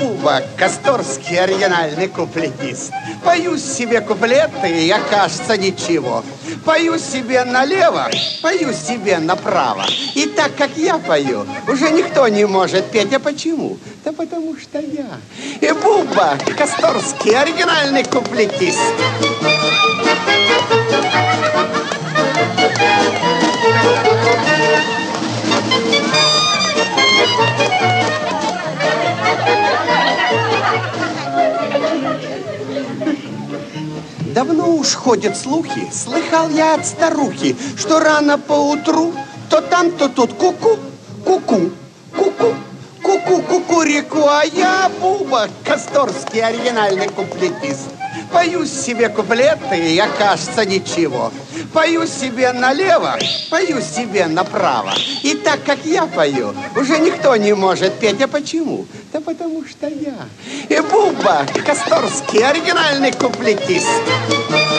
Буба, Косторский оригинальный куплетист. Пою себе куплеты, я, кажется, ничего. Пою себе налево, пою себе направо. И так, как я пою, уже никто не может петь. А почему? Да потому что я. И Буба, Косторский оригинальный куплетист. Давно уж ходят слухи, слыхал я от старухи, что рано поутру то там, то тут ку-ку, ку-ку, ку-ку, ку-ку, кукурику, а я Буба, Косторский оригинальный куплетист. Пою себе куплеты, я, кажется, ничего. Пою себе налево, пою себе направо. И так, как я пою, уже никто не может петь. А почему? Да потому что я. И Буба, Косторский оригинальный куплетист.